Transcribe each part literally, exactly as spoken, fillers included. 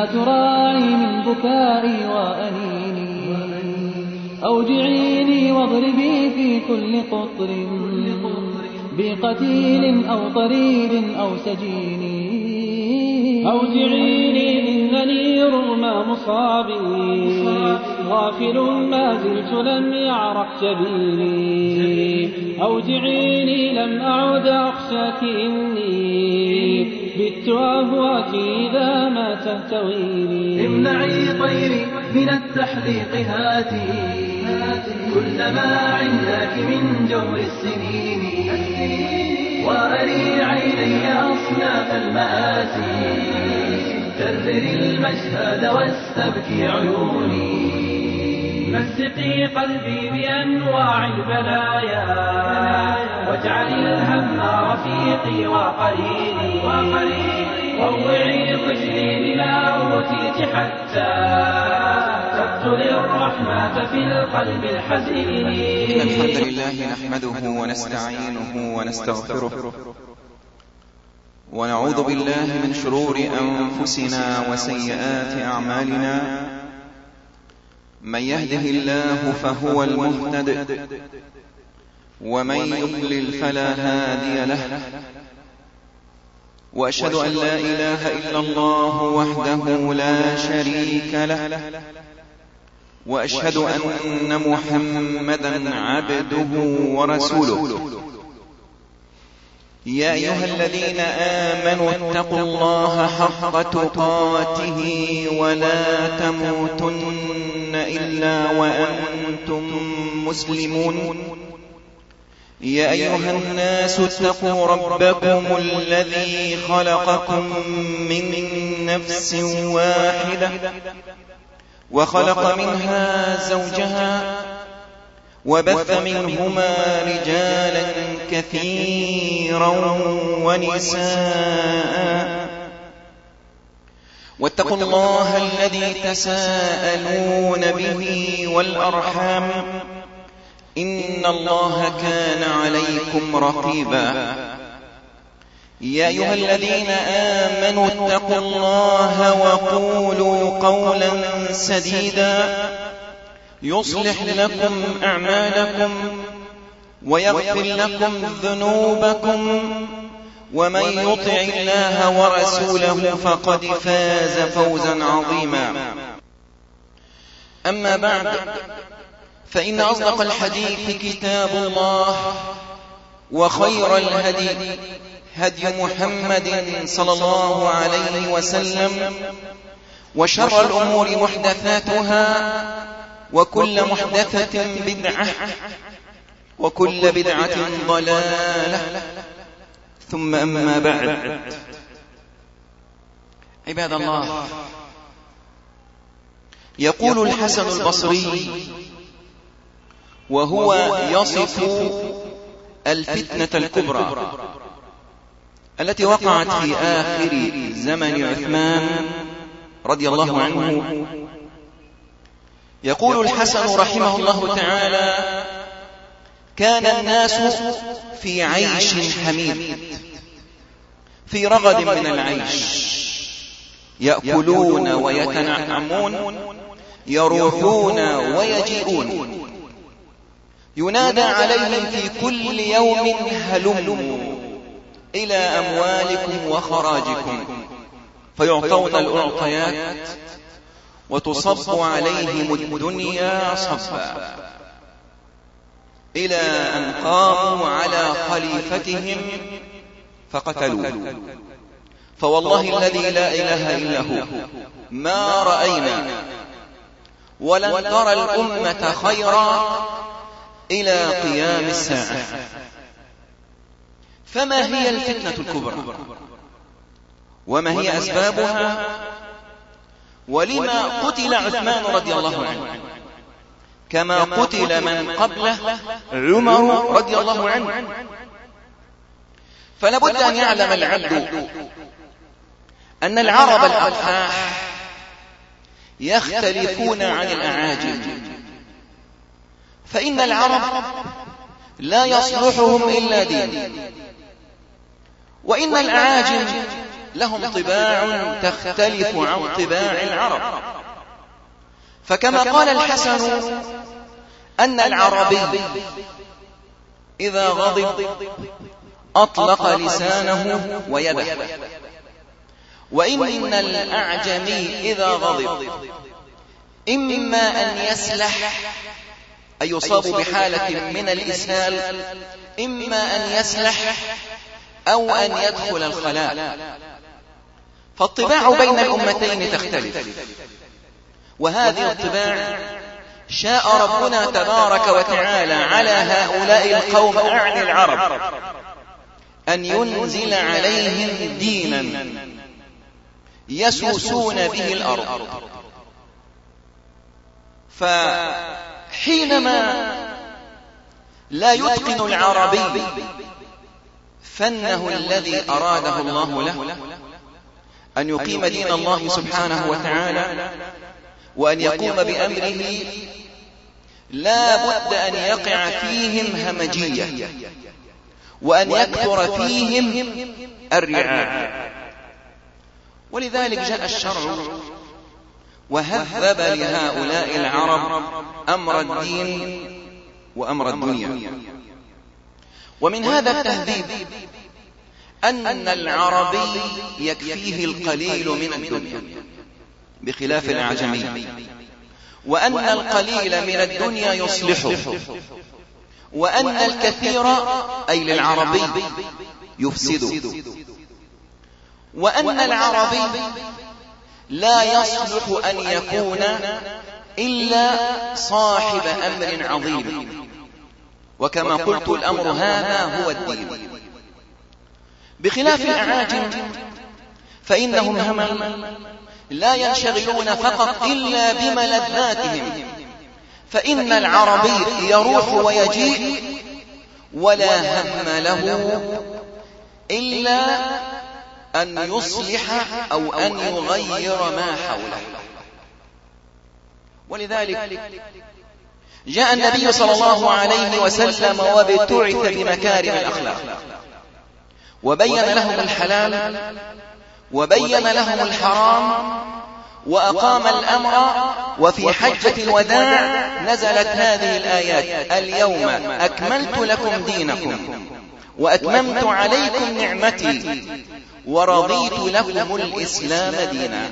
تراعي من بكائي وأنيني أوجعيني واضربي في كل قطر بقتيل أو طريد أو سجين أوجعيني إنني رغم مصابي غافل ما زلت لم يعرف جبيني أوجعيني لم أعد أخشاك إني بت أهواك إذا ما تهتويني امنعي طيري من التحليق هاتي كلما عندك من جور السنين وأري عيني أصناف المآسي كرر المشهد واستبكي عيوني مسقي قلبي بأنواع البلايا واجعل الهم رفيقي وقريني روعي خجلي بلا أوتيت حتى تقتل الرحمة في القلب الحزين. إن الحمد لله نحمده ونستعينه ونستغفره ونعوذ بالله من شرور أنفسنا وسيئات أعمالنا من يهده الله فهو المهتد ومن يضلل فلا هادي له وأشهد أن لا إله إلا الله وحده لا شريك له وأشهد أن محمدا عبده ورسوله. يا أيها الذين آمنوا اتقوا الله حق تقاته ولا تموتن إلا وأنتم مسلمون. يا أيها الناس اتقوا ربكم الذي خلقكم من نفس واحدة وخلق منها زوجها وبث منهما رجالا كثيرا ونساء واتقوا الله الذي تساءلون به والأرحام إن الله كان عليكم رقيبا. يا أيها الذين آمنوا اتقوا الله وقولوا قولا سديدا يصلح لكم أعمالكم ويغفر لكم ذنوبكم ومن يطع الله ورسوله فقد فاز فوزا عظيما. أما بعد فإن أصدق الحديث كتاب الله وخير الهدي هدي محمد صلى الله عليه وسلم وشر الأمور محدثاتها وكل محدثة بدعة وكل بدعة ضلالة ثم أما بعد. عباد الله، يقول الحسن البصري وهو يصف الفتنة الكبرى التي وقعت في آخر زمن عثمان رضي الله عنه، يقول الحسن رحمه الله تعالى: كان الناس في عيش حميد، في رغد من العيش، يأكلون ويتنعمون، يروحون ويجيئون، ينادى عليهم في كل يوم: هلموا إلى أموالكم وخراجكم، فيعطون الأعطيات وتصب عليهم الدنيا صبا، إلى أن قاموا على خليفتهم فقتلوه. فوالله الذي لا إله إلا هو ما رأينا ولن ترى الأمة خيرا إلى قيام الساعة. فما هي الفتنة الكبرى؟ وما هي أسبابها؟ ولما قتل عثمان رضي الله عنه كما قتل من قبله عمر رضي الله عنه؟ فلابد أن يعلم العبد أن العرب الأقحاح يختلفون عن الأعاجم، فإن العرب لا يصلحهم إلا دين، وإن الأعاجم لهم طباع تختلف عن طباع العرب. فكما قال الحسن أن العربي إذا غضب أطلق لسانه ويده، وإن الأعجمي إذا غضب إما أن يسلح أي يصاب بحالة من الإسهال، إما أن يسلح أو أن يدخل الخلاء. فالطباع بين الأمتين تختلف، وهذه الطباع شاء ربنا تبارك وتعالى على هؤلاء القوم أعني العرب أن ينزل عليهم دينا يسوسون به الأرض. فحينما لا يتقن العربي فنه الذي أراده الله له أن يقيم دين الله سبحانه وتعالى وأن يقوم بأمره، لا بد أن يقع فيهم همجية وأن يكثر فيهم الرعاع. ولذلك جاء الشرع وهذب لهؤلاء العرب أمر الدين وأمر الدنيا. ومن هذا التهذيب أن العربي يكفيه القليل من الدنيا بخلاف الأعجمي، وأن القليل من الدنيا يصلحه، وأن الكثير أي للعربي يفسده، وأن العربي لا يصلح أن يكون إلا صاحب أمر عظيم. وكما قلت الأمر هذا هو الدين، بخلاف الأعاجم فإنهم همل لا ينشغلون فقط إلا بملذاتهم، فإن العربي يروح ويجيء ولا هم له إلا أن يصلح أو أن يغير ما حوله. ولذلك جاء النبي صلى الله عليه وسلم وابتعث بمكارم الأخلاق، وبين لهم الحلال وبين لهم الحرام وأقام الأمر. وفي حجة الوداع نزلت هذه الآيات: اليوم أكملت لكم دينكم وأتممت عليكم نعمتي ورضيت لكم الإسلام دينا.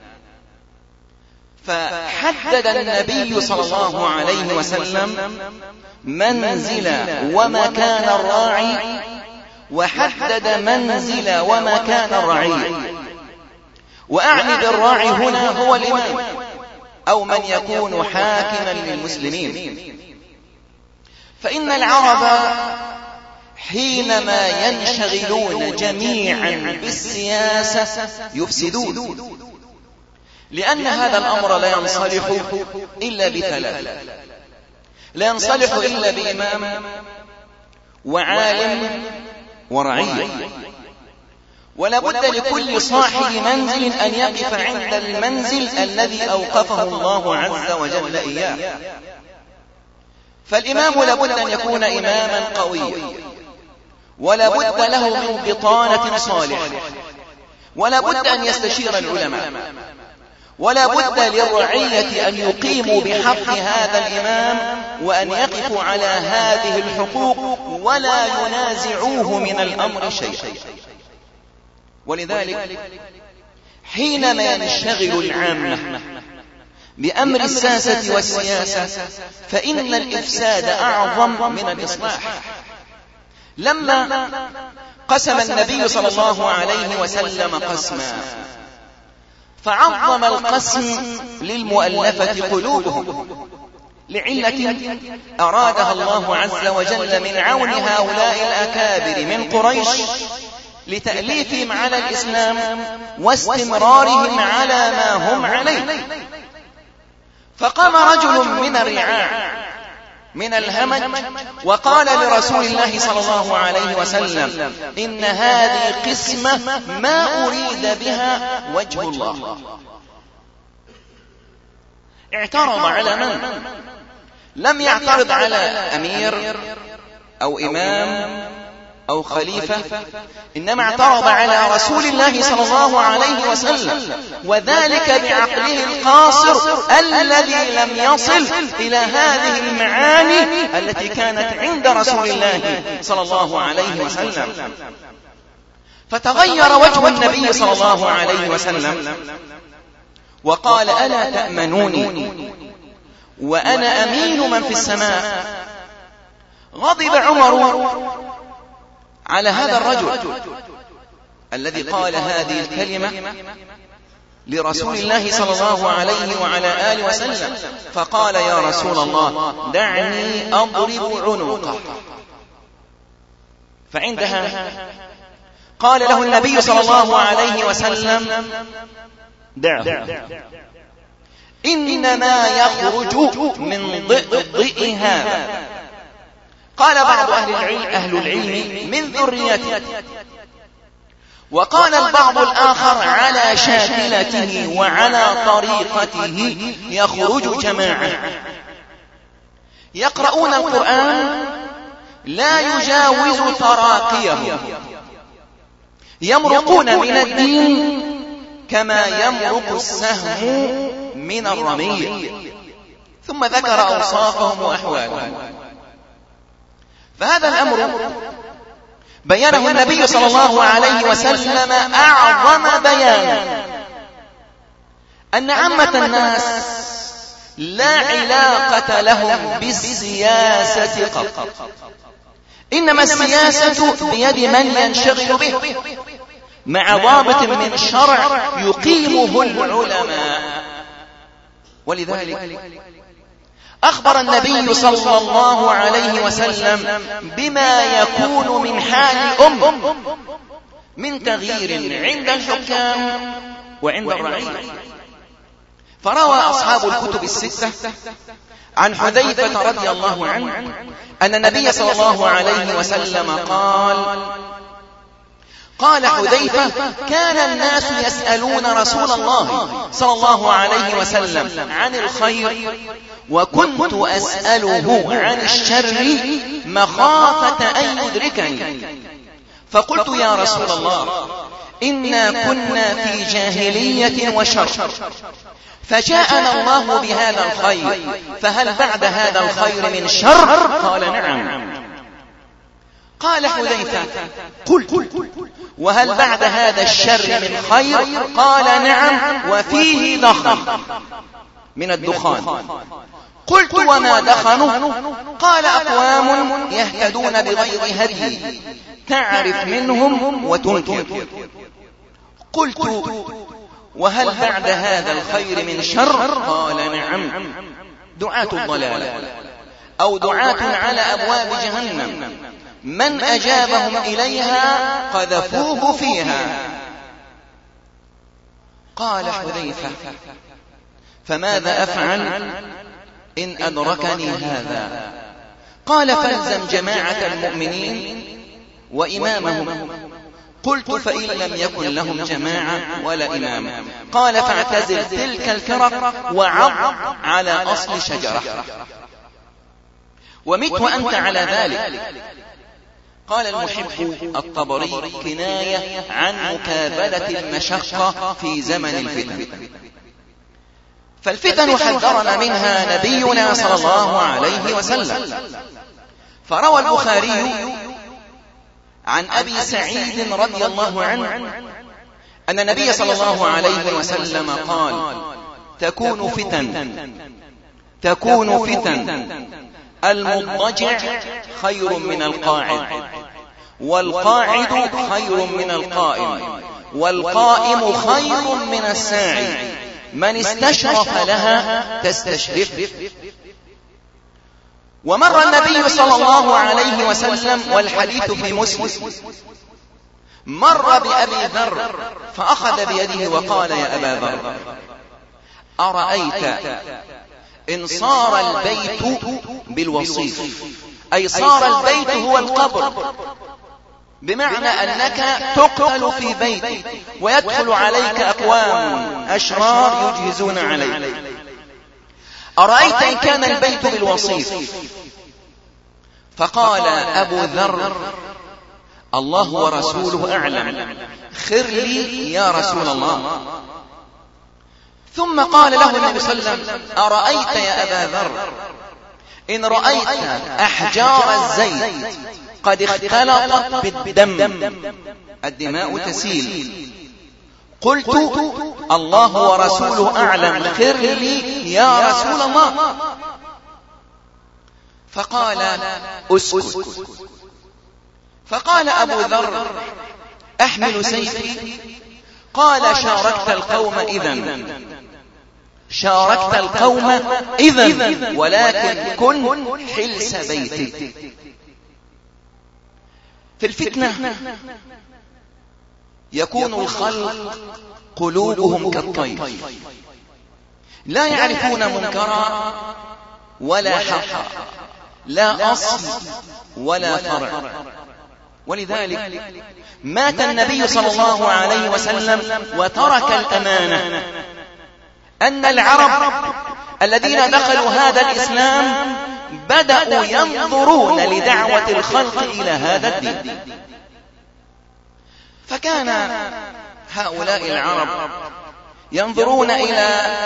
فحدد النبي صلى الله عليه وسلم منزل ومكان الراعي، وحدد منزل ومكان الرعية. وأعني بالراعي هنا هو الإمام أو من يكون حاكما للمسلمين. فإن العرب حينما ينشغلون جميعا بالسياسة يفسدون، لأن هذا الأمر لا ينصلح إلا بثلاث: لا ينصلح إلا بإمام وعالم ورعية. ولا بد لكل صاحب منزل أن يقف عند المنزل الذي أوقفه الله عز وجل إياه. فالإمام لا بد أن يكون إماما قويا، ولا بد له من بطانة صالحة، ولا بد أن يستشير العلماء، ولا بد للرعية أن يقيموا بحق هذا الإمام وأن يقفوا على هذه الحقوق ولا ينازعوه من الأمر شيئا. ولذلك حينما ينشغل العامة بأمر الساسة والسياسة فإن الإفساد أعظم من الإصلاح. لما قسم النبي صلى الله عليه وسلم قسما فعظم القسم للمؤلفة قلوبهم لعلة أرادها الله عز وجل من عون هؤلاء الأكابر من قريش لتأليفهم على الإسلام واستمرارهم على ما هم عليه. فقام رجل من الرعاع من الهمج وقال لرسول الله صلى الله عليه وسلم: إن هذه قسمة ما أريد بها وجه الله. اعترض على من؟ لم يعترض على أمير أو إمام أو خليفة، إنما اعترض على رسول الله صلى الله عليه وسلم، وذلك بعقله القاصر الذي لم يصل إلى هذه المعاني التي كانت عند رسول الله صلى الله عليه وسلم. فتغير وجه النبي صلى الله عليه وسلم وقال: ألا تأمنوني وأنا أمين من في السماء؟ غضب عمر على هذا الرجل الذي قال هذه الكلمة لرسول الله صلى الله عليه وعلى آله وسلم، فقال: يا رسول الله دعني أضرب عنقه. فعندها قال له النبي صلى الله عليه وسلم: دعه، إنما يخرج من ضئ هذا. قال بعض أهل العلم, أهل العلم من ذريته، وقال البعض الآخر على شاكلته وعلى طريقته يخرج جماعة يقرؤون القرآن لا يجاوز تراقيهم، يمرقون من الدين كما يمرق السهم من الرمية. ثم ذكر أوصافهم وأحوالهم. فهذا الأمر بيانه النبي صلى الله عليه وسلم أعظم بيان، أن عامة الناس لا علاقة لهم بالسياسة قط، إنما السياسة بيد من ينشغل به مع ضابط من شرع يقيمه العلماء. ولذلك أخبر النبي صلى الله عليه وسلم بما يكون من حال الأمة من تغيير عند الحكام وعند الرعية. فروى أصحاب الكتب الستة عن حذيفة رضي الله عنه أن النبي صلى الله عليه وسلم قال: قال حذيفة: كان الناس يسألون رسول الله صلى الله عليه وسلم عن الخير، وكنت أسأله عن الشر مخافة أن يدركني، فقلت: يا رسول الله إنا كنا في جاهلية وشر، فجاءنا الله بهذا الخير، فهل بعد هذا الخير من شر؟ قال: نعم. قال حذيفة: قلت: وهل بعد هذا الشر من خير؟ قال: نعم، وفيه دخن من الدخان. قلت: وما دخنه؟ قال: أقوام يهتدون بغير هدي تعرف منهم وتنكر. قلت: وهل بعد هذا الخير من شر؟ قال: نعم، دعاة الضلال أو دعاة على أبواب جهنم، من أجابهم إليها قذفوه فيها. قال حذيفة: فماذا أفعل إن أدركني هذا؟ قال: فالزم جماعة المؤمنين وإمامهم. قلت: فإن لم يكن لهم جماعة ولا إمام؟ قال: فاعتزل تلك الفرق وعض على أصل شجرة. ومت وأنت على ذلك. قال المحب الطبري: كناية عن مكابدة المشقة في زمن الفتن. فالفتن حذرنا منها نبينا صلى الله عليه وسلم. فروى البخاري عن أبي سعيد رضي الله عنه أن النبي صلى الله عليه وسلم قال: تكون فتن تكون فتن المضطجع خير من القاعد، والقاعد خير من القائم، والقائم خير من الساعي، من استشرف لها تستشرف. ومر النبي صلى الله عليه وسلم والحديث في مسلم، مر بأبي ذر فأخذ بيده وقال: يا أبا ذر، أرأيت إن صار البيت بالوصيف، أي صار البيت هو القبر، بمعنى أنك تقتل في بيتك ويدخل عليك أقوام أشرار يجهزون عليك، أرأيت إن كان البيت بالوصيف؟ فقال أبو ذر: الله ورسوله أعلم، خر لي يا رسول الله. ثم قال له النبي صلى الله عليه وسلم: أرأيت يا أبا ذر إن رأيت أحجار الزيت قد اختلطت بالدم، الدماء تسيل، قلت: الله ورسوله أعلم، خر لي يا رسول الله. فقال: أسكت. فقال أبو ذر: أحمل سيفي؟ قال: شاركت القوم إذن، شاركت القوم إذن، ولكن كن حلس بيتك. في الفتنة يكون الخلق قلوبهم كالطير، لا يعرفون منكرا ولا حقا، لا أصل ولا فرع. ولذلك مات النبي صلى الله عليه وسلم وترك الأمانة أن العرب الذين دخلوا هذا الإسلام بدأوا ينظرون لدعوة الخلق إلى هذا الدين. فكان هؤلاء العرب ينظرون إلى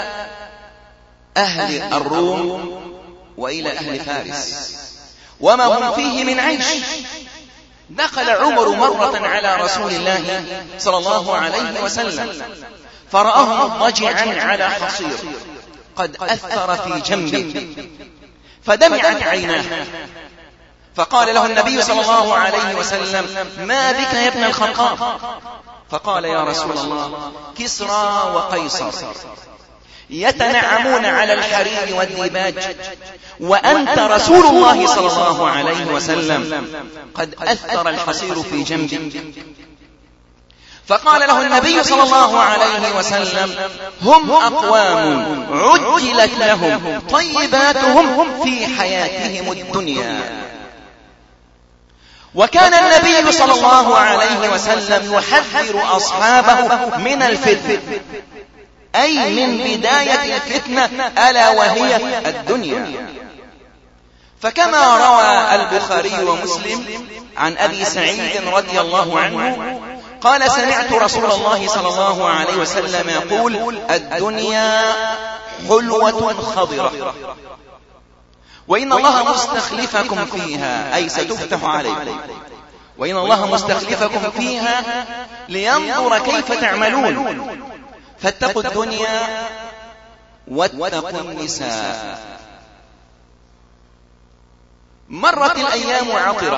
أهل الروم وإلى أهل فارس وما هم فيه من عيش. دخل عمر مرة على رسول الله صلى الله عليه وسلم فرآه مضجعا على حصير قد أثر في جنبه فدمعت عيناه، فقال له النبي صلى الله عليه وسلم: ما بك يا ابن الخطاب؟ فقال: يا رسول الله، كسرى وقيصر يتنعمون على الحرير والديباج، وأنت رسول الله صلى الله عليه وسلم قد أثر الحصير في جنبك. فقال له النبي صلى الله عليه وسلم: هم أقوام عجلت لهم طيباتهم في حياتهم الدنيا. وكان النبي صلى الله عليه وسلم يحذر أصحابه من الفتنة، أي من بداية الفتنة، ألا وهي الدنيا. فكما روى البخاري ومسلم عن أبي سعيد رضي الله عنه قال: سمعت رسول الله صلى الله عليه وسلم يقول: الدنيا حلوة خضرة، وإن الله مستخلفكم فيها، أي ستفتح عليكم، وإن الله مستخلفكم فيها لينظر كيف تعملون، فاتقوا الدنيا واتقوا النساء. مرت الأيام عطرة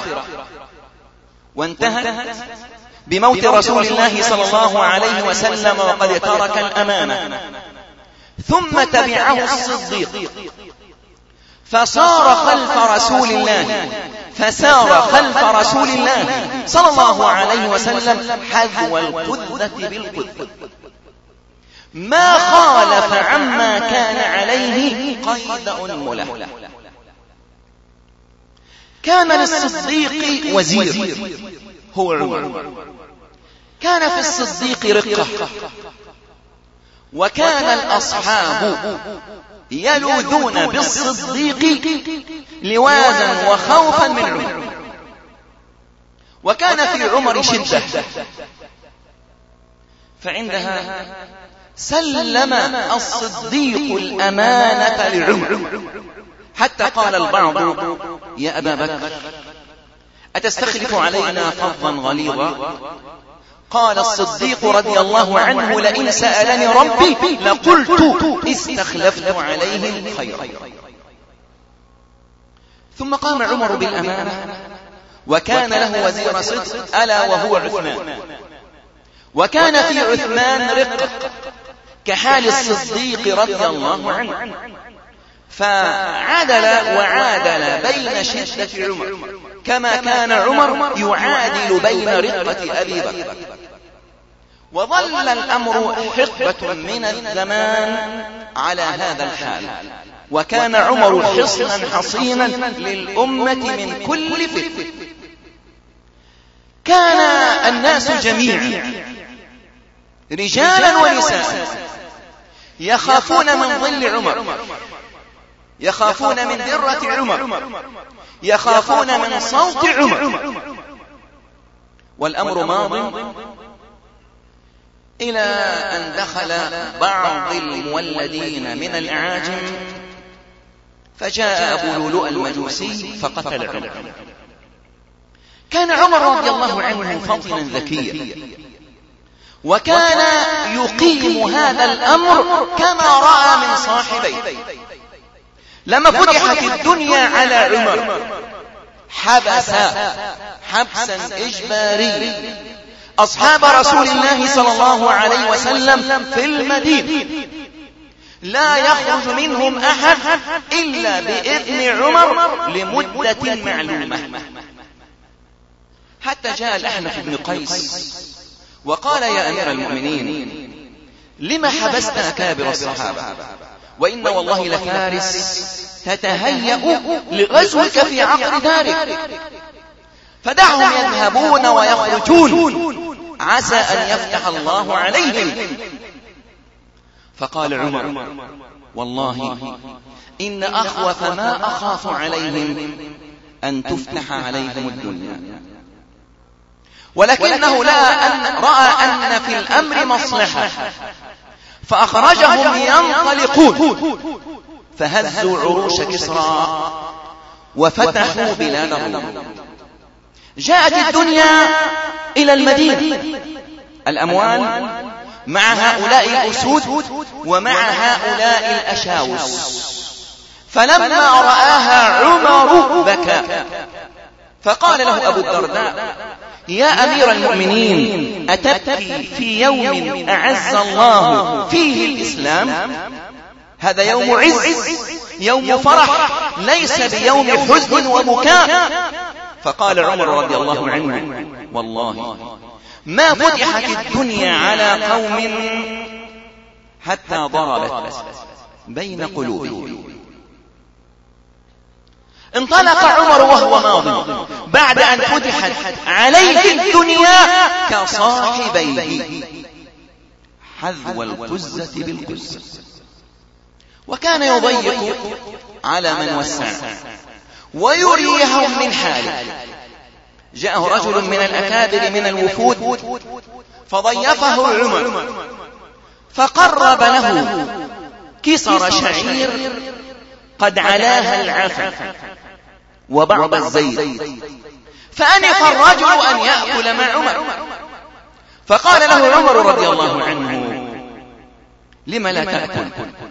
وانتهت بموت رسول الله صلى الله عليه وسلم وقد ترك الأمانة. ثم تبعه الصديق فصار خلف رسول الله فسار خلف رسول الله صلى الله عليه وسلم حذو القذة بالقذة، ما خالف عما كان عليه قيد أنملة. كان للصديق وزير هو عمر، كان في الصديق رقة، وكان الأصحاب يلوذون بالصديق لوازا وخوفا من عمر، وكان في عمر شدة. فعندها سلم الصديق الأمانة لعمر، حتى قال البعض: يا أبا بكر أتستخلف علينا فظا غليظا؟ قال الصديق رضي الله عنه: لئن سألني ربي لقلت استخلفت عليه الخير. ثم قام عمر بالأمانة، وكان له وزير صدق ألا وهو عثمان، وكان في عثمان رقة كحال الصديق رضي الله عنه، فعادل وعادل بين شدة عمر كما كان عمر يعادل بين رقة أبي بكر. وظل الأمر حقبة من الزمان على هذا الحال، وكان عمر حصنا حصينا للأمة من كل فتنة. كان الناس جميعا رجالا ونساء يخافون من ظل عمر، يخافون من ذرة عمر، يخافون من صوت عمر. والأمر ماض إلى أن دخل بعض المولدين من الأعاجم، فجاء أبو لؤلؤ المجوسي فقتل عمر. كان عمر رضي الله عنه فطنا ذكيا، وكان يقيم هذا الأمر كما رأى من صاحبيه. لما فتحت الدنيا على عمر حبس حبسا إجباريا أصحاب رسول الله صلى الله عليه وسلم في المدينة، لا يخرج منهم أحد إلا بإذن عمر لمدة معلومة. حتى جاء الأحنف بن قيس وقال: يا أمير المؤمنين، لما حبست أكابر الصحابة؟ وإن والله لفارس تتهيأ لغزوك في عقر دارك، فدعهم يذهبون ويخرجون عسى أن يفتح الله عليهم. فقال عمر: والله إن أخوف ما أخاف عليهم أن تفتح عليهم الدنيا، ولكنه لا أن رأى أن في الأمر مصلحة فأخرجهم ينطلقون، فهزوا عروش كسرى وفتحوا بلاد الروم. جاءت الدنيا إلى المدينة، الأموال مع هؤلاء الأسود ومع هؤلاء الأشاوس. فلما رآها عمر بكى، فقال له أبو الدرداء: يا أمير المؤمنين، أتبكي في يوم أعز الله فيه الإسلام؟ هذا يوم عز، يوم فرح، ليس بيوم حزن وبكاء. فقال عمر رضي الله عنه: والله ما فتحت الدنيا على قوم حتى ضربت بين قلوبهم. انطلق عمر وهو ماضي بعد أن فتحت عليه الدنيا كصاحبيه، حذو القزة بالقزة، وكان يضيق على من وسع ويريهم من حاله. جاءه رجل من الأكابر من الوفود فضيفه عمر، فقرب له كسر شعير قد علاها العفن وبعض الزيت، فأنف الرجل أن يأكل مع عمر. فقال له عمر رضي الله عنه: لم لا تأكل؟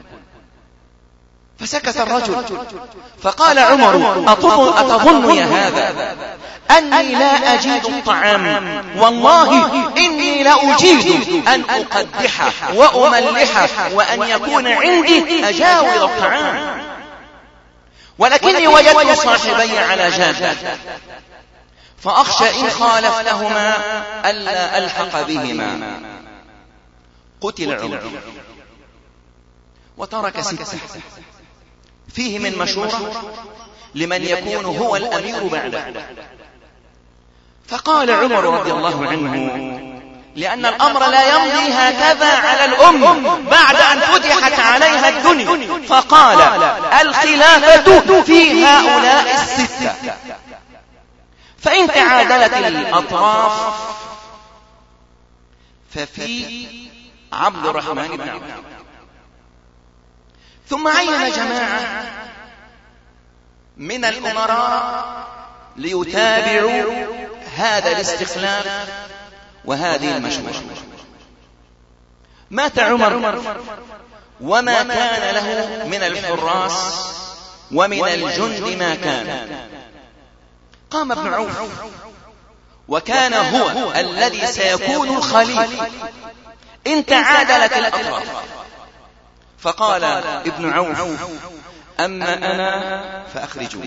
فسكت الرجل. فقال عمر: أتظن يا هذا أني لا أجيد الطعام؟ والله إني لأجيد أن أقدحه وأملحه وأن يكون عندي أجاور الطعام، ولكني وجدت صاحبي على جادة، فأخشى إن خالفتهما ألا ألحق بهما. قتل عمر وترك ستة فيه من مشورة لمن يكون هو الأمير بعده. فقال عمر رضي الله عنه: لأن الأمر لا يمضي هكذا على الأم بعد أن فتحت عليها الدنيا، فقال: الخلافة في هؤلاء الستة، فإن تعادلت الأطراف ففي عبد الرحمن بن عوف. ثم عين جماعة من الأمراء ليتابعوا هذا الاستخلاف وهذه المشورة. مات عمر وما كان له من الحراس ومن الجند ما كان. قام ابن عوف وكان هو الذي سيكون الخليفة إن تعادلت الأطراف. فقال ابن عوف: أما أنا فأخرجوا.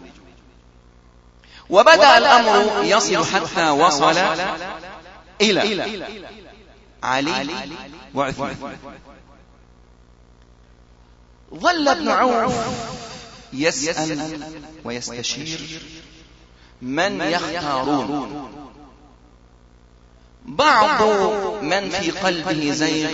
وبدأ الأمر يصل حتى وصل إلى علي وعثمان. ظل ابن عوف يسأل ويستشير من يختارون. بعض من في قلبه زيغ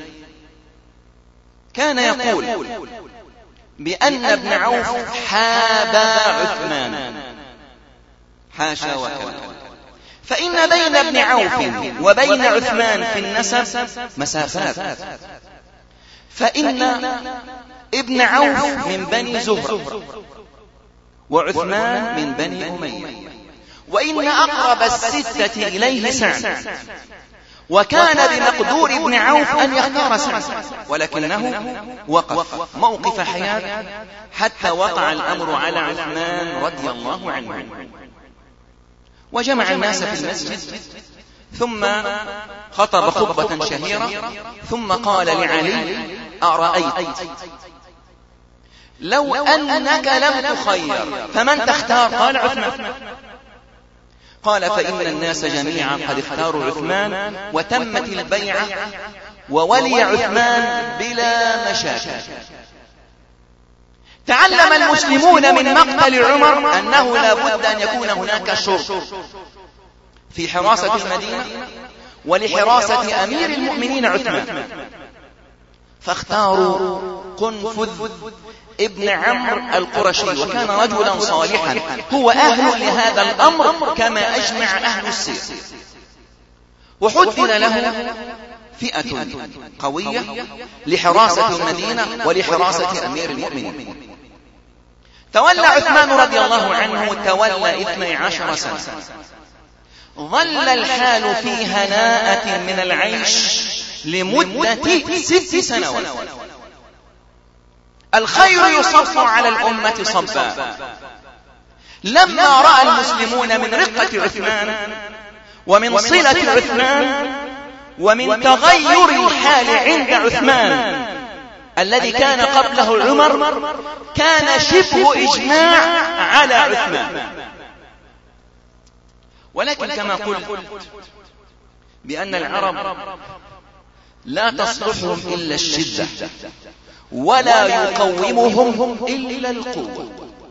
كان يقول بأن ابن عوف حابى عثمان، حاشا وكلا، فإن بين ابن عوف وبين عثمان في النسب مسافات، فإن ابن عوف من بني زهرة وعثمان من بني أمية، وإن أقرب الستة إليه سعد، وكان بمقدور ابن عوف أن يختار سعد، ولكنه وقف موقف حياة حتى وقع الأمر على عثمان رضي الله عنه، وجمع الناس في المسجد ثم خطب خطبة شهيرة، ثم قال لعلي: أرأيت لو أنك لم تخير فمن تختار؟ قال: عثمان. قال: فإن الناس جميعا قد اختاروا عثمان وتمت البيعة وولي عثمان بلا مشاكل. تعلم المسلمون من مقتل عمر أنه لا بد أن يكون هناك شرط في حراسة المدينة ولحراسة أمير المؤمنين عثمان، فاختاروا قنفذ ابن عمرو القرشي، وكان رجلا صالحا هو أهل لهذا الأمر كما أجمع أهل السير، وحدد له فئة قوية لحراسة المدينة ولحراسة أمير المؤمنين. تولى عثمان رضي الله عنه تولى اثني عشر سنة، ظل الحال في هناءة من العيش لمدة ست سنوات. الخير يصب على الأمة صبا. لما رأى المسلمون من رقة عثمان ومن صلة عثمان ومن تغير الحال عند عثمان الذي كان قبله عمر، كان شبه إجماع على عثمان. ولكن كما قلت بأن العرب لا تصلحهم إلا الشدة ولا يقومهم إلا القوة.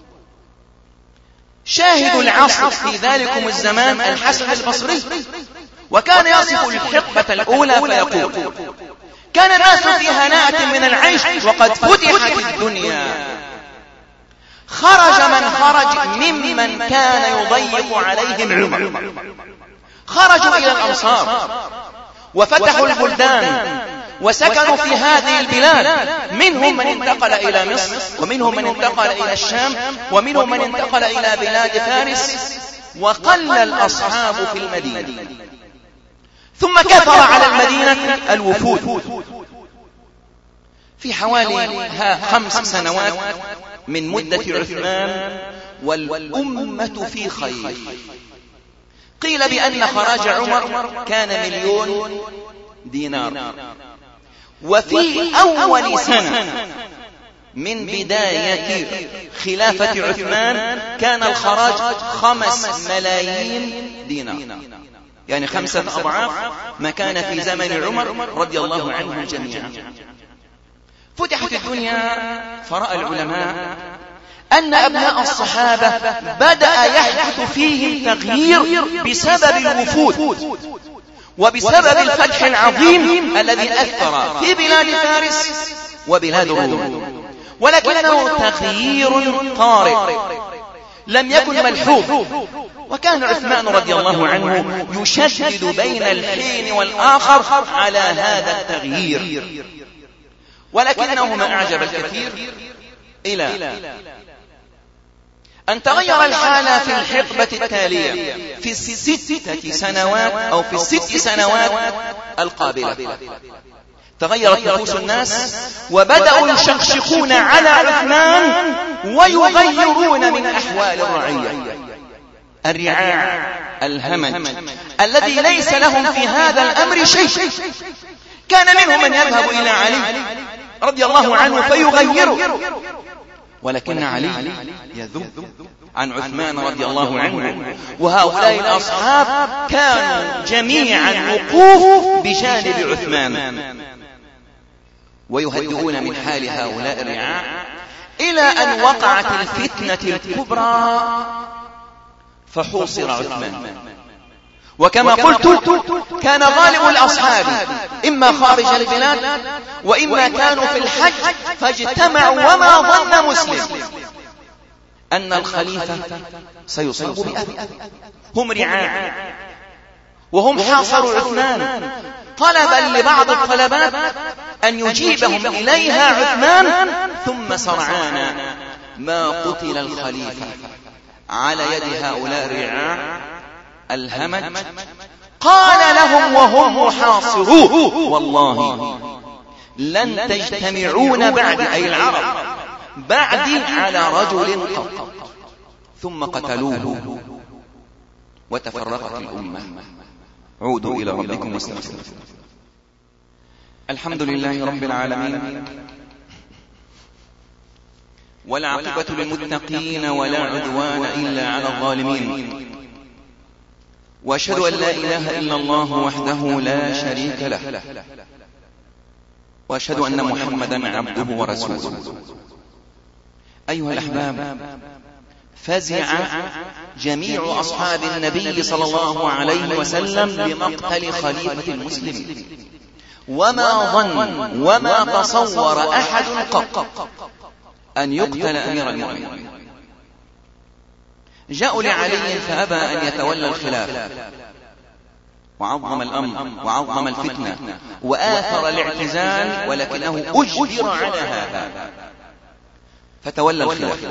شاهد العصر في ذلكم الزمان الحسن البصري، وكان يصف الحقبة الأولى فيقول: كان الناس في هناءة من العيش وقد فتحت الدنيا، خرج من خرج ممن كان يضيق عليهم عمر، خرجوا إلى الأمصار وفتحوا البلدان وسكنوا في هذه البلاد، منهم من انتقل إلى مصر، ومنهم من انتقل إلى الشام، ومنهم من انتقل إلى بلاد فارس، وقل الأصحاب في المدينة. ثم كثر على المدينة الوفود في حوالي خمس سنوات من مدة عثمان، والأمة في خير. قيل بأن خراج عمر كان مليون دينار، وفي أول سنة من بداية خلافة عثمان كان الخراج خمس ملايين دينار، يعني خمسة أضعاف ما كان في زمن عمر رضي الله عنهم جميعا. فتحت الدنيا، فرأى العلماء أن أبناء الصحابة بدأ يحدث فيهم تغيير بسبب الوفود وبسبب الفتح العظيم الذي أثر في بلاد فارس وبلاد الروم، ولكنه تغيير طارئ لم يكن ملحوظ. وكان عثمان رضي الله عنه يشدد بين الحين والآخر على هذا التغيير، ولكنه ما أعجب الكثير إلى أن تغير الحال في الحقبة التالية في الستة سنوات أو في الست سنوات القابلة. تغيرت نفوس الناس وبدأوا يشقشقون على عثمان ويغيرون من أحوال الرعية. الرعاع الهمج الذي ليس لهم في هذا الأمر شيء، كان منهم من يذهب إلى علي رضي الله عنه فيغيره، ولكن علي يذب عن عثمان رضي الله عنه. وهؤلاء الأصحاب كانوا جميعا وقوف بجانب عثمان ويهدئون من حال هؤلاء الرعاع، إلى أن وقعت الفتنة الكبرى فحوصر عثمان. وكما قلت كان غالب الأصحاب إما خارج البلاد وإما كانوا في الحج، فاجتمعوا وما ظن مسلم أن الخليفة سيصاب بأذى. هم رعاع وهم حاصروا عثمان طلبا لبعض الطلبات أن يجيبهم إليها عثمان، ثم سرعان ما قتل الخليفة على يد هؤلاء الرعاع الهمج. قال لهم وهم محاصروه: والله لن تجتمعون بعد، أي العرب، بعدي على رجل قط. ثم قتلوه وتفرقت الأمة. عودوا إلى ربكم واستغفروا. الحمد لله رب العالمين، والعاقبة للمتقين، ولا عدوان إلا على الظالمين، وأشهد أن لا إله إلا الله وحده لا شريك له، وأشهد أن محمدا عبده ورسوله. أيها الأحباب، فزع جميع أصحاب النبي صلى الله عليه وسلم بمقتل خليفة المسلمين، وما ظن وما تصور أحد قط أن يقتل أمير المؤمنين. جاءوا لعلي فأبى أن يتولى الخلافة، وعظم الأمر وعظم الفتنة وآثر الاعتزال، ولكنه أجبر على هذا فتولى الخلافة.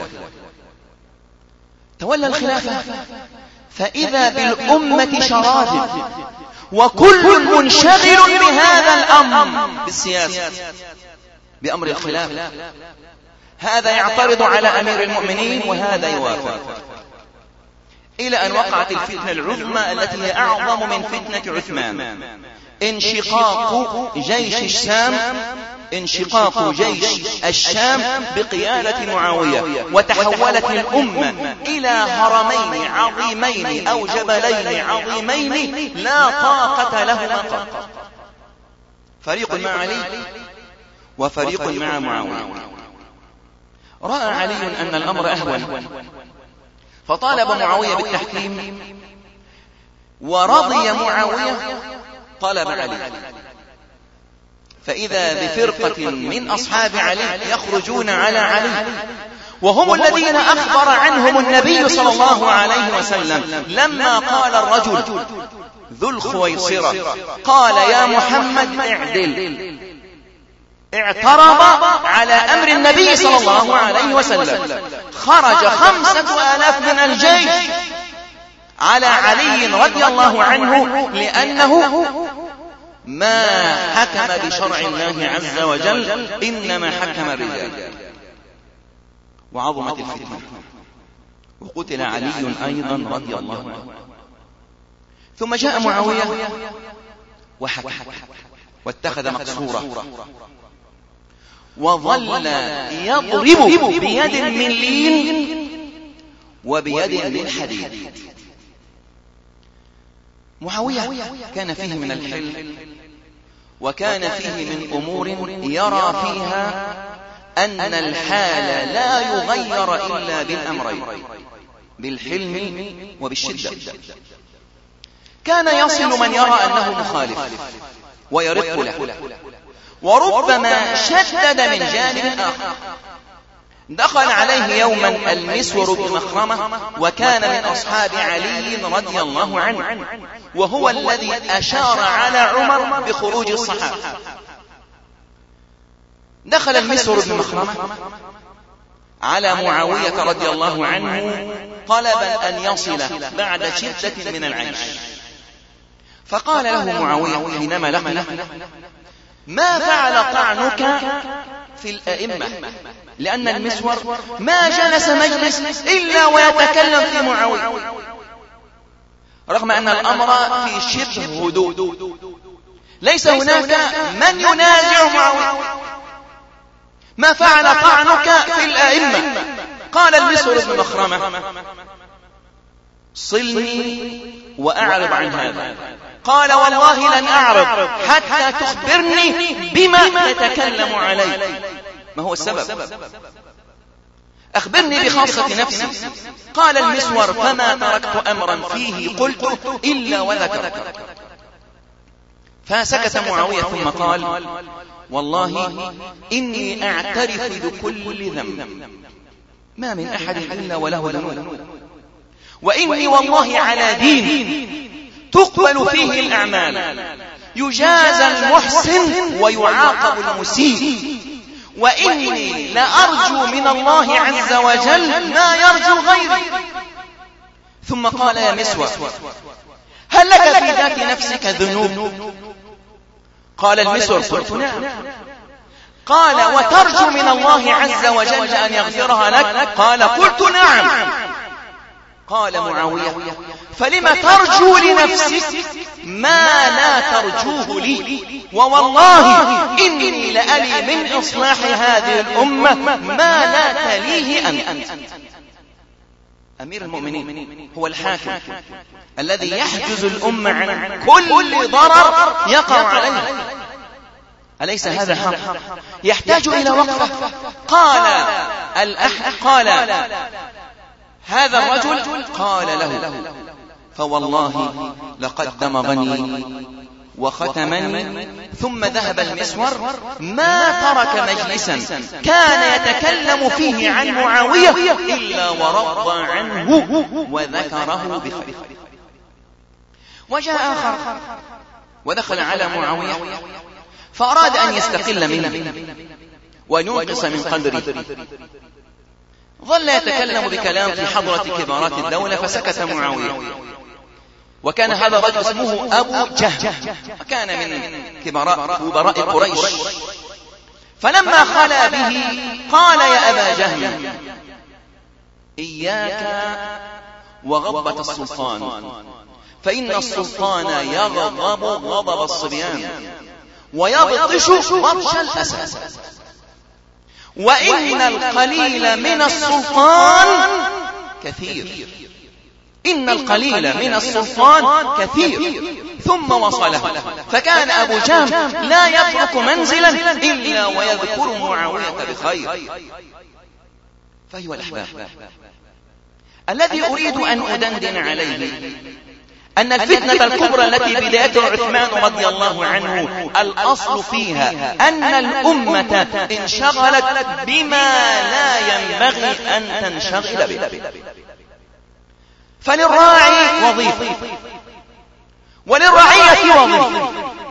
تولى الخلافة فإذا بالأمة شرادب، وكل منشغل بهذا الأمر، بالسياسة، بأمر الخلافة. هذا يعترض على أمير المؤمنين وهذا يوافق، إلى أن وقعت الفتنة العظمى التي هي أعظم من فتنة عثمان، انشقاق جيش الشام انشقاق جيش الشام بقيادة معاوية، وتحولت الأمة إلى هرمين عظيمين أو جبلين عظيمين لا طاقة لهما قط، فريق مع علي وفريق مع معاوية. رأى علي أن الأمر أهون فطالب معاوية بالتحكيم، ورضي معاوية طلب علي. فإذا بفرقة من أصحاب علي يخرجون على علي، وهم الذين أخبر عنهم النبي صلى الله عليه وسلم لما قال الرجل ذو الخويصرة قال: يا محمد اعدل، اعترض على أمر النبي صلى الله عليه وسلم. خرج خمسة آلاف من الجيش على علي رضي الله عنه، لأنه ما حكم بشرع الله عز وجل، إنما حكم الرجال. وعظمت الفتنة، وقتل علي أيضا رضي الله عنه. ثم جاء معاوية وحكم واتخذ مقصورة، وظل يضرب بيد من لين وبيد من حديد. معاوية كان فيه من الحلم، وكان فيه من أمور يرى فيها أن الحال لا يغير إلا بالأمرين، بالحلم وبالشدة. كان يصل من يرى أنه مخالف ويرق له، وربما شدد من جانب آخر. دخل عليه يوما المسور بن مخرمة، وكان من أصحاب علي رضي الله عنه، وهو الذي أشار على عمر بخروج الصحابة. دخل المسور بن مخرمة على معاوية رضي الله عنه طلبا أن يصل بعد شدة من العيش، فقال له معاوية حينما لقيه: ما فعل طعنك في الأئمة؟ لأن المسور ما جلس مجلس إلا ويتكلم في معاوية، رغم أن الأمر في شبه هدوء، ليس هناك من ينازع معاوية. ما فعل طعنك في الأئمة؟ قال المسور بن مخرمة: صلني وأعرض عن هذا. قال: والله لن أعرض حتى تخبرني بما يتكلم علي. ما هو السبب؟ أخبرني بخاصة نفسي. قال المسور: فما تركت أمرا فيه قلت إلا وذكرت. فسكت معاوية ثم قال: والله إني أعترف بكل ذنب، ما من أحد إلا وله ذنوب، وإني والله على دين تقبل فيه الأعمال، يجازى المحسن ويعاقب المسيء، وإني لأرجو من الله عز وجل ما يرجو غيري. ثم قال يا مسور هل لك في ذات نفسك ذنوب؟ قال المسور قلت نعم. قال وترجو من الله عز وجل أن يغفرها لك؟ قال قلت نعم. قال معاوية فلم ترجو لنفسك ما لا ترجوه لي؟ ووالله إني لألي من إصلاح هذه الأمة ما لا تليه أنت. أمير المؤمنين هو الحاكم الذي يحجز الأمة عن كل ضرر يقع عليه، أليس هذا حق؟ يحتاج إلى وقفة. قال الأح... قال هذا الرجل قال له فوالله لقد دمغني وختمني. ثم ذهب المسور ما ترك مجلسا كان يتكلم فيه عن معاوية إلا ورضى عنه وذكره بخير. وجاء آخر ودخل على معاوية فأراد أن يستقل منه وينقص من قدره، ظل يتكلم بكلام في حضرة كبارات الدولة فسكت معاوية. وكان هذا الرجل اسمه أبو جهم، كان من كبراء كبراء قريش. فلما خلا به قال يا أبا جهم إياك وغضبة السلطان، فإن السلطان يغضب غضب الصبيان ويبطش بطش الأسد، وإن القليل من السلطان كثير. إن القليل من السلطان كثير. ثم وصله. فكان أبو جهم لا يترك منزلا إلا ويذكر معاوية بخير. فأيها الأحباب، الذي أريد أن أدندن عليه أن الفتنة الكبرى التي بدأتها عثمان رضي الله عنه الأصل فيها أن الأمة انشغلت بما لا ينبغي أن تنشغل به. فللراعي وظيفة وللرعية وظيفة،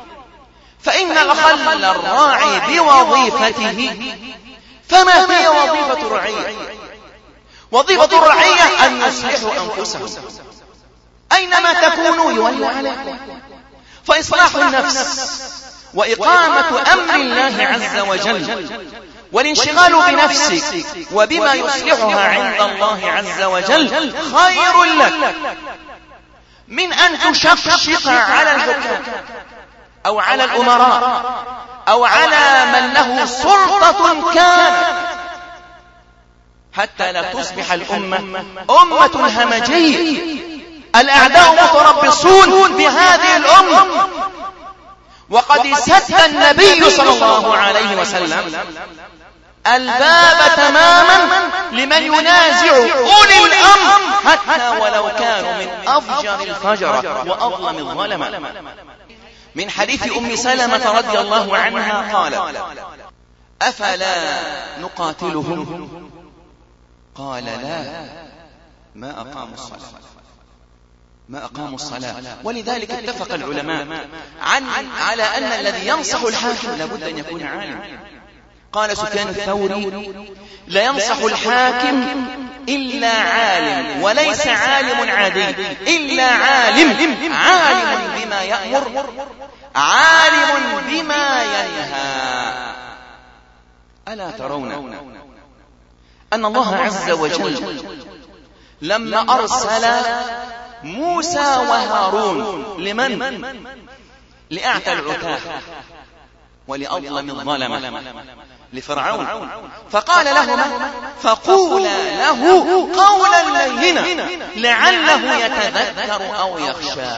فإن أخل الراعي بوظيفته فما هي وظيفة الرعية؟ وظيفة الرعية أن يصلحوا أنفسهم، أينما تكونوا يولوا عليكم. فإصلاح النفس وإقامة أمر الله عز وجل والانشغال بنفسك وبما يصلحها عند الله عز وجل خير لك من أن تشقشق على الحكام أو على الأمراء أو على من له سلطة كانت، حتى لا تصبح الأمة أمة همجية. الأعداء متربصون بهذه الأمة، وقد سد النبي صلى الله عليه وسلم الباب تماما لمن ينازع أولي الأمر حتى ولو كانوا من أفجر الفجرة وأظلم الظلمة. من حديث أم سلمة رضي الله عنها قالت أفلا نقاتلهم؟ قال لا، ما أقاموا الصلاة ما أقاموا الصلاة. ولذلك اتفق العلماء عن على أن الذي ينصح الحاكم لابد أن يكون عالم. قال سفيان الثوري لا ينصح الحاكم إلا عالم، وليس عالم عادي، إلا عالم عالم بما يأمر عالم بما ينهى. ألا ترون أن الله عز وجل لما أرسل موسى وهارون لمن؟ لأعتى العتاه ولأظلم الظلمة، لفرعون، فقال لهما فقولا له قولا لينا لعله يتذكر أو يخشى.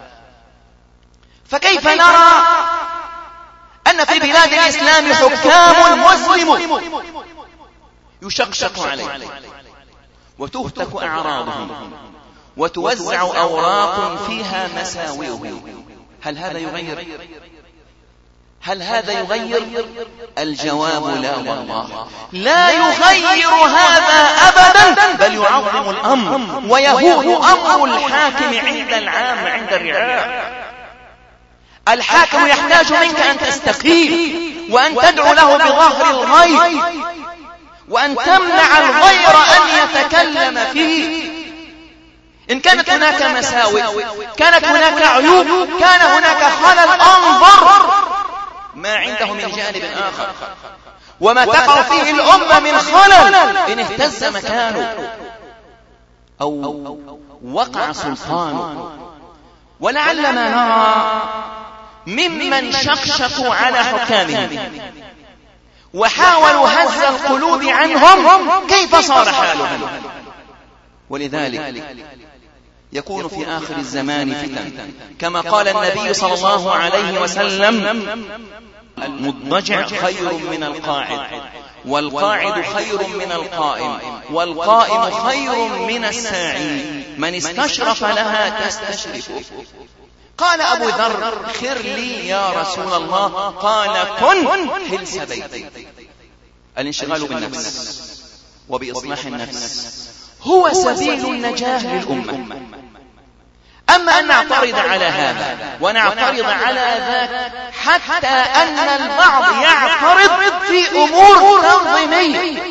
فكيف نرى أن في بلاد الإسلام حكام مسلمون يشقشق عليه وتهتك أعراضهم وتوزع أوراق فيها مساوئهم؟ هل هذا يغير؟ هل هذا يغير؟ الجواب لا والله، لا يغير هذا أبدا، بل يعظم الأمر ويهون أمر الحاكم عند العام عند الرعاية. الحاكم يحتاج منك أن تستقيم وأن تدعو له بظهر الغيب وأن تمنع الغير أن يتكلم فيه. إن كانت هناك مساوئ، كانت هناك عيوب، كان هناك خلل، انظر ما عنده من جانب آخر. وما تقع فيه الأمة من خلل إن اهتز مكانه أو وقع سلطانه. ولعل ما نرى ممن شقشقوا على حكامهم وحاولوا هز القلوب عنهم كيف صار حالهم. ولذلك يكون في آخر الزمان فتن، كما قال النبي صلى الله عليه وسلم: المضجع خير من القاعد، والقاعد خير من القائم، والقائم خير من الساعي، من استشرف لها تستشرف. قال أبو ذر: خر لي يا رسول الله. قال: كن حلس بيتي. الانشغال بالنفس وبإصلاح النفس هو سبيل النجاة للأمة. أما أن نعترض على هذا ونعترض على ذاك، حتى أن البعض يعترض في أمور تنظيمية،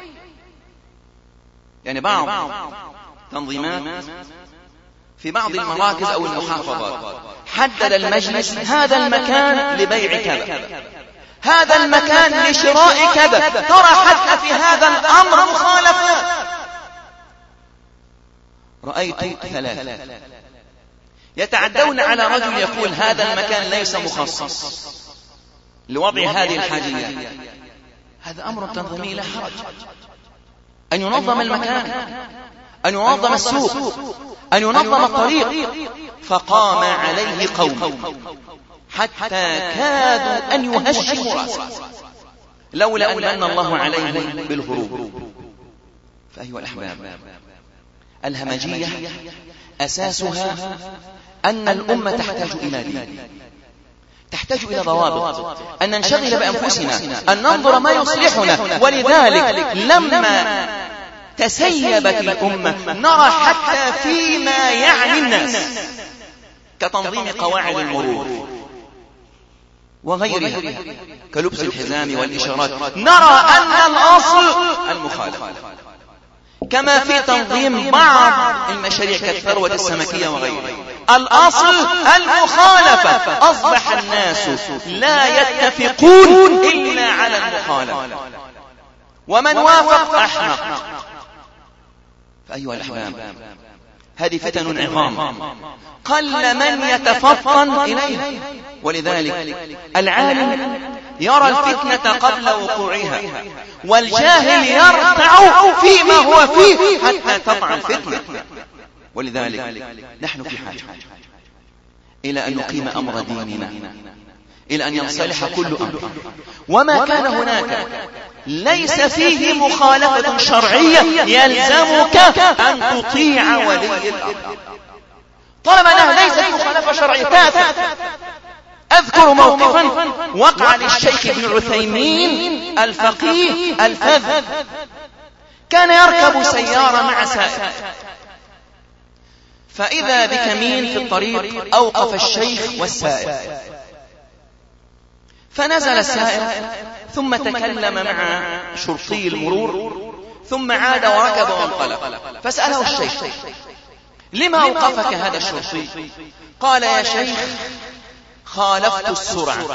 يعني بعض تنظيمات في بعض المراكز أو المحافظات حدد المجلس: هذا المكان لبيع كذا، هذا المكان لشراء كذا. ترى حتى في هذا الأمر مخالفات. رأيت ثلاثة يتعدون على رجل يقول: هذا المكان ليس مخصص لوضع هذه الحاجيات. هذا أمر تنظيمي لا حرج، أن ينظم المكان، أن ينظم السوق، أن ينظم الطريق. فقام عليه قوم حتى كادوا أن يهشموا رأسه، لولا أن من الله عليه بالهروب. فأيها الأحباب، الهمجية أساسها أن الأمة تحتاج إلى دين، تحتاج إلى ضوابط، أن ننشغل بأنفسنا، أن ننظر ما يصلحنا. ولذلك لما تسيبت الأمة نرى حتى فيما يعني الناس كتنظيم قواعد المرور وغيرها كلبس الحزام والإشارات، نرى أن الأصل المخالفة، كما في تنظيم بعض المشاريع كالثروة السمكية وغيرها. الأصل المخالفة. أصبح الناس لا يتفقون إلا على المخالفة، ومن وافق أحمق. فأيها الأحباب، هذه فتن عظام قل من يتفطن إليها. ولذلك العالم يرى الفتنة قبل وقوعها، والجاهل يرتع فيما هو فيه حتى تقع الفتنة. ولذلك نحن في حاجة إلى أن نقيم أمر ديننا، إلى أن ينصلح كل أمر، وما كان هناك ليس فيه مخالفة شرعية يلزمك أن تطيع ولي الأمر. طالما أنها ليست مخالفة شرعية تافه. أذكر موقفا وقع للشيخ ابن عثيمين الفقيه الفذ، كان يركب سيارة مع سائق، فإذا بكمين في الطريق أوقف الشيخ والسائق، فنزل السائق ثم تكلم مع شرطي المرور، ثم عاد وركب وانطلق. فسأله الشيخ: لما أوقفك هذا الشرطي؟ قال: يا شيخ، خالفت السرعة.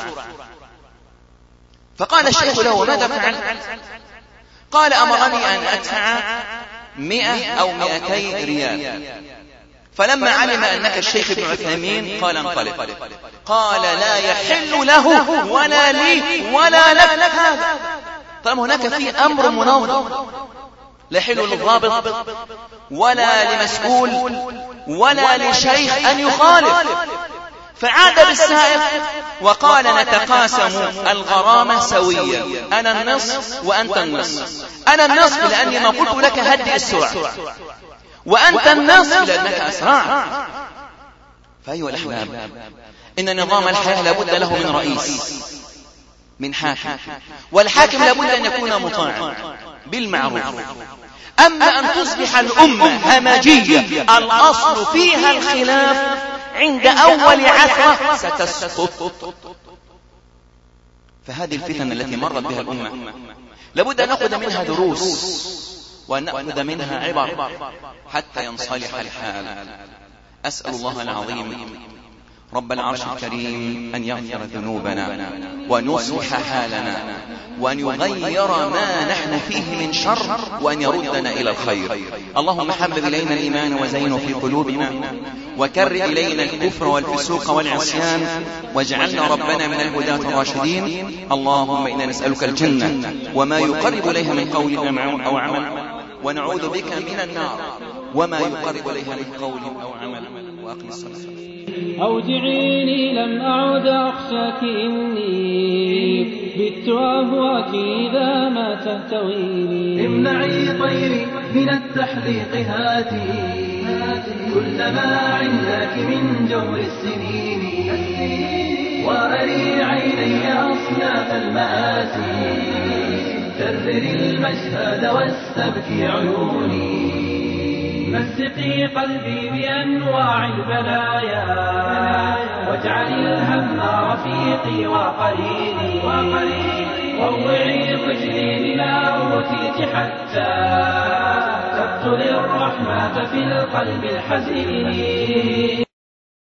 فقال الشيخ له: ماذا فعلت؟ قال: أمرني أن أدفع مئة أو مئتي ريال. فلما علم أنك الشيخ ابن عثيمين قال: انطلق. قال: لا يحل له ولا لي ولا لك هذا. طالما هناك في أمر منظم، لا يحل للضابط ولا لمسؤول ولا لشيخ أن يخالف. فعاد بالسائق وقال: نتقاسم الغرامة سويا، أنا النصف وأنت النصف. أنا النصف لأني ما قلت لك هدئ السرعة، وأنت النصف لأنك أسرع. فأيها الأحباب، إن نظام الحياة لابد له من رئيس، من حاكم، والحاكم لابد أن يكون مطاعا بالمعروف. أما أن تصبح الأمة همجية الأصل فيها الخلاف، عند أول عثرة ستسقط. فهذه الفتن التي مرت بها الأمة لابد أن نأخذ منها دروس وأن نأخذ منها عبر حتى ينصلح الحال. أسأل الله العظيم رب العرش الكريم أن يغفر ذنوبنا وأن يصلح حالنا وأن يغير ما نحن فيه من شر وأن يردنا إلى الخير. اللهم حبب إلينا الإيمان وزينه في قلوبنا وكر إلينا الكفر والفسوق والعصيان واجعلنا ربنا من الهداة الراشدين. اللهم إنا نسألك الجنة وما يقرب إليها من قول أو عمل، ونعوذ بك من النار وما يقرب إليها من قول أو عمل. وأقم الصلاة. أودعيني لم أعد أخشاك إني بت أهواك إذا ما تهتويني. امنعي طيري من التحليق هاتي كلما عندك من جور السنين، وأري عيني أصناف المآسي كرري المشهد واستبكي عيوني. مسقي قلبي بأنواع البلايا واجعل الهم رفيقي وقريني، روعي خجلي لا أوتيت حتى تقتل الرحمة في القلب الحزين.